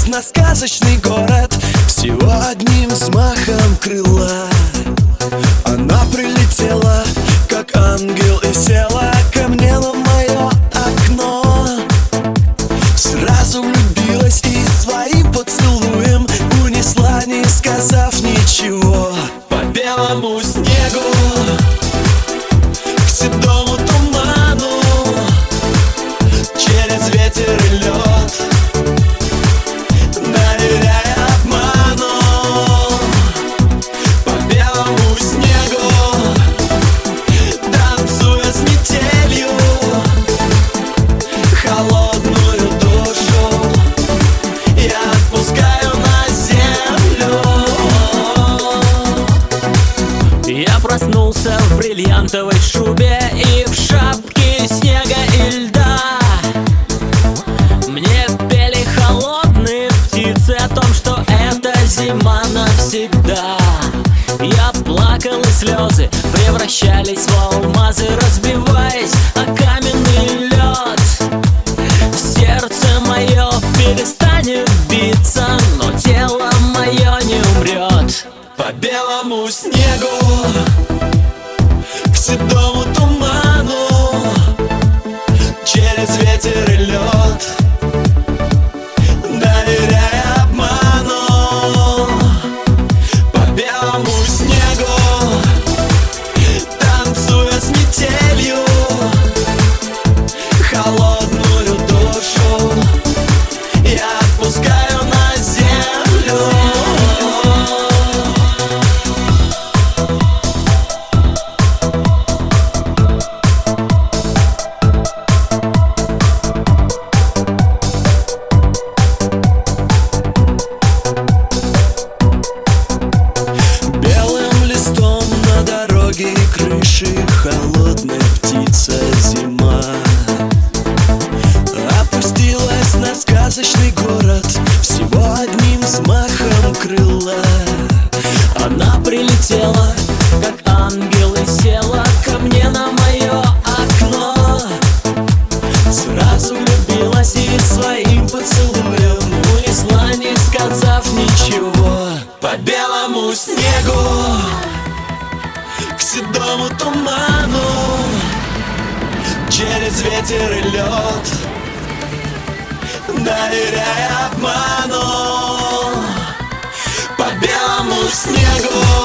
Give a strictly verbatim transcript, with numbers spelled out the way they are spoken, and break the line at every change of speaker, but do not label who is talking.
на сказочный город всего одним взмахом крыла. Она прилетела, как ангел, и села ко мне на мое окно. Сразу влюбилась и своим поцелуем унесла, не сказав ничего. По белому снегу, к седому туману, через ветер и лед, доверяя обману. По белому снегу, танцуя с метелью, холодную душу я отпускаю на землю.
Я проснулся в бриллиантовой шубе и в шапке снега и льда. Мне пели холодные птицы о том, что это зима навсегда. Я плакал, и слезы превращались в алмазы, разбиваясь о каменный лед. Сердце мое перестанет биться, но тело мое не умрет.
По белому снегу, к седому туману, через ветер и лед, доверяя обману. По белому снегу, танцуя с метелью, холодную душу я отпускаю на землю. И крыши холодная птица зима опустилась на сказочный город всего одним взмахом крыла.
Она прилетела, как ангел, и села ко мне на мое окно.
Сразу влюбилась и своим поцелуем унесла, не сказав ничего. По белому снегу, к седому туману, через ветер и лед, доверяя обману. По белому снегу,